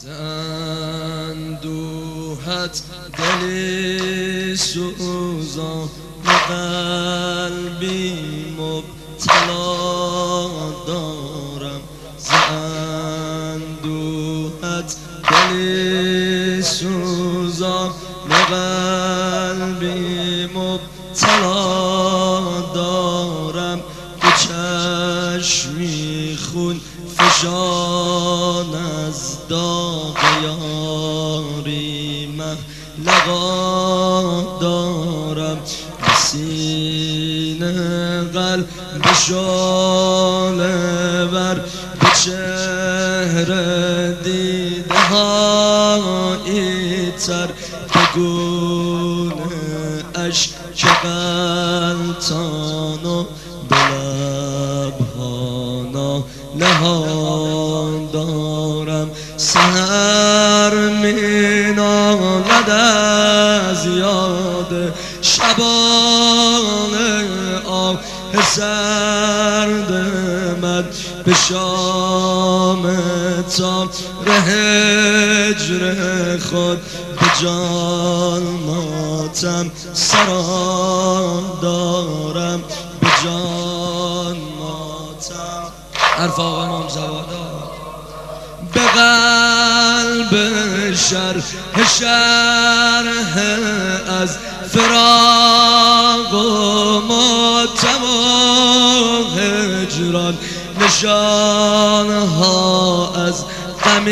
اندوهت دلی سوزان و قلبی مبتلا دارم. اندوهت دلی سوزان و قلبی مبتلا دارم. به چشمی خون فشان از داغ یاری من لقا دارم. به سینه قلب شعله ور، به چهره دیده هایی تر، به گونه اشک غلطان و به لبها نهان دارم. سحر می نالد از یاد شبان آه سرد من، به شام تا هجر خود به جان ماتم سرا دارم. به جان ماتم حرف آقا امام زوادا. به قلب شرح از فراق و ماتم و هجران، نشانها از غم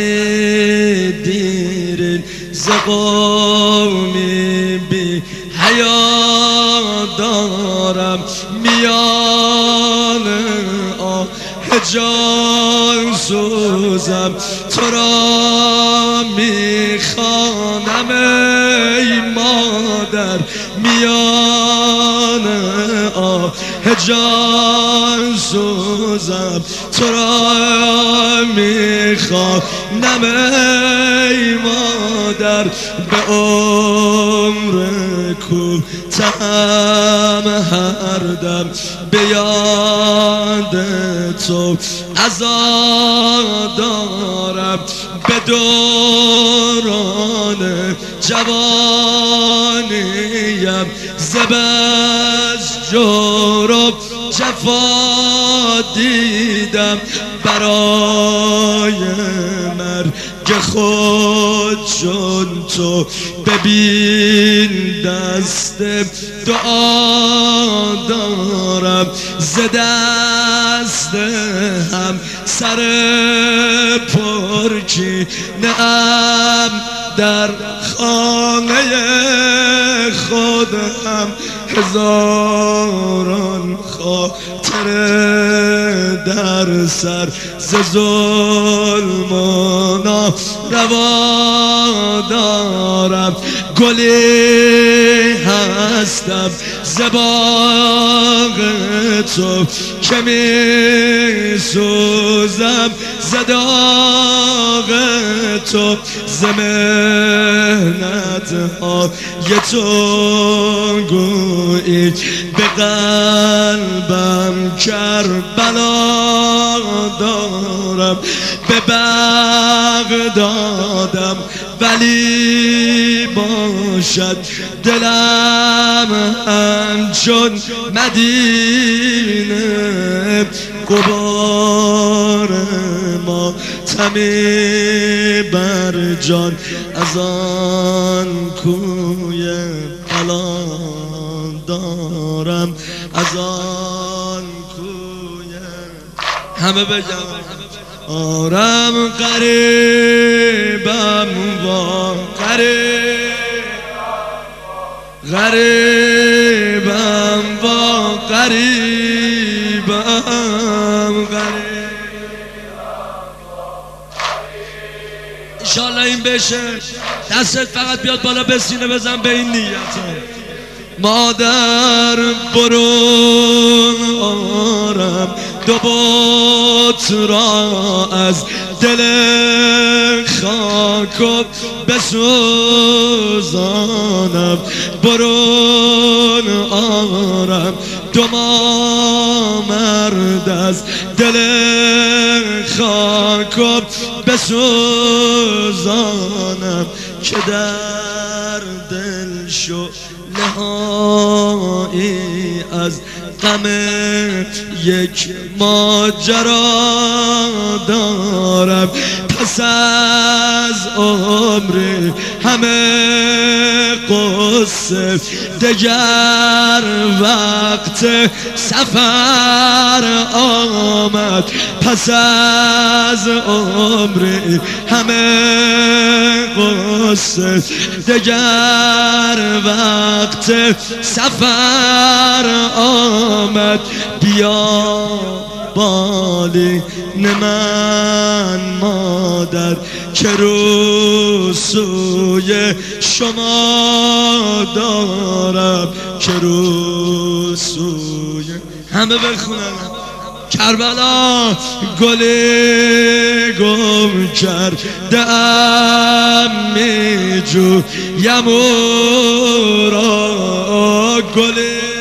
دیرین ز قومی بی حیا دارم. میان آه جان سوزم تو را میخوانم ای مادر. میان آه جان سوزم تو را میخوانم ای مادر. به عمر کوتاهم هر دم به یاد تو عزا دارم. به دوران جوانیم ز بس جور و جفا دیدم. برای مرگ خود چون تو ببین دست دعا دارم. ز دست هم سر پرکی نعم در خانه خودم. هزاران خاطر در سر ز ظلم و ناروا دارم. گلی هستم ز باغ تو که می سوزم ز داغ تو. ز محنت های تو گویی به قلبم کربلا دارم. به بغدادم ولی باشد دلم همچون مدینه. غبار ماتمی بر جان از آن کوی بلا دارم. از آن کوی همه بگم آرم غریبم و غریبم و غریبم انشالله این بشه. دستت فقط بیاد بالا به سینه بزن به این نیت. مادر برون آرم دو بت را از دل خاک و بسوزانم. برون آرم دو مرد از دل خاک بسوزانم که در دل شعله‌هایی از غم یک ماجرا دارم. پس از عمر همه قصه دگر وقت سفر آمد. پس از عمر همه قصه دگر وقت سفر آمد. بیا بالین من مادر که رو سوی شما دارم، که رو سوی همه بخونن. کربلا گل گم کرده ام می جویم او را، گل